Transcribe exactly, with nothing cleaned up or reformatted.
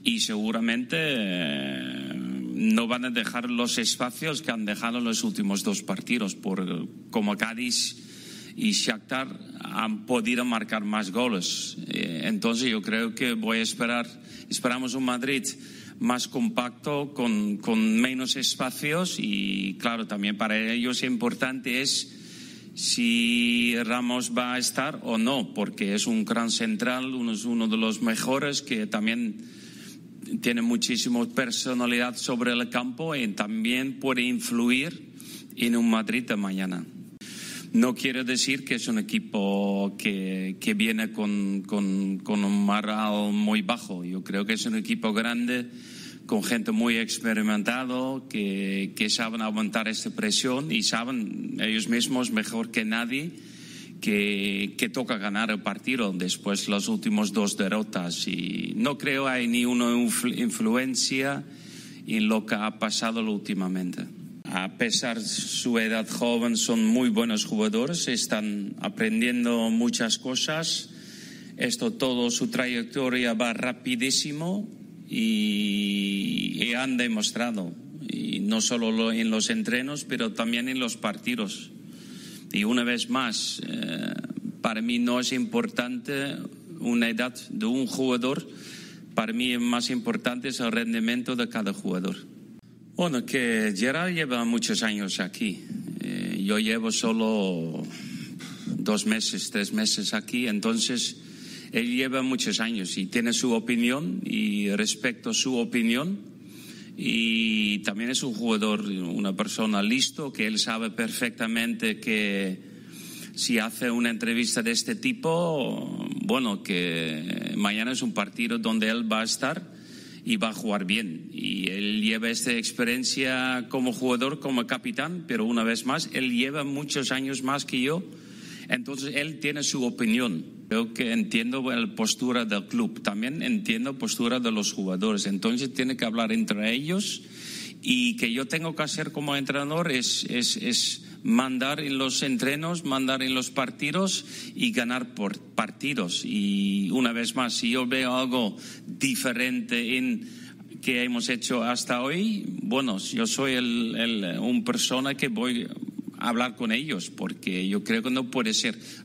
y seguramente eh, no van a dejar los espacios que han dejado en los últimos dos partidos, por como Cádiz y Shakhtar han podido marcar más goles. Eh, entonces yo creo que voy a esperar, esperamos un Madrid más compacto, con, con menos espacios, y claro, también para ellos importante es si Ramos va a estar o no, porque es un gran central, uno, es uno de los mejores, que también tiene muchísima personalidad sobre el campo y también puede influir en un Madrid de mañana. No quiere decir que es un equipo que, que viene con, con, con un moral muy bajo. Yo creo que es un equipo grande, con gente muy experimentado, que, que saben aguantar esta presión y saben ellos mismos mejor que nadie que, que toca ganar el partido después de las últimas dos derrotas. Y no creo que hay ni una influencia en lo que ha pasado últimamente. A pesar de su edad joven, son muy buenos jugadores, están aprendiendo muchas cosas. Esto todo, su trayectoria va rapidísimo y, y han demostrado, y no solo en los entrenos, pero también en los partidos. Y una vez más, eh, para mí no es importante una edad de un jugador, para mí más importante es el rendimiento de cada jugador. Bueno, que Gerard lleva muchos años aquí. Eh, yo llevo solo dos meses, tres meses aquí, entonces él lleva muchos años y tiene su opinión, y respeto su opinión. Y también es un jugador, una persona listo, que él sabe perfectamente que si hace una entrevista de este tipo, bueno, que mañana es un partido donde él va a estar y va a jugar bien. Y él lleva esta experiencia como jugador, como capitán, pero una vez más, él lleva muchos años más que yo. Entonces, él tiene su opinión. Creo que entiendo la postura del club. También entiendo la postura de los jugadores. Entonces, tiene que hablar entre ellos. Y que yo tengo que hacer como entrenador es, es, es mandar en los entrenos, mandar en los partidos y ganar por partidos. Y una vez más, si yo veo algo diferente en que hemos hecho hasta hoy, bueno, yo soy el, el, un persona que voy a hablar con ellos, porque yo creo que no puede ser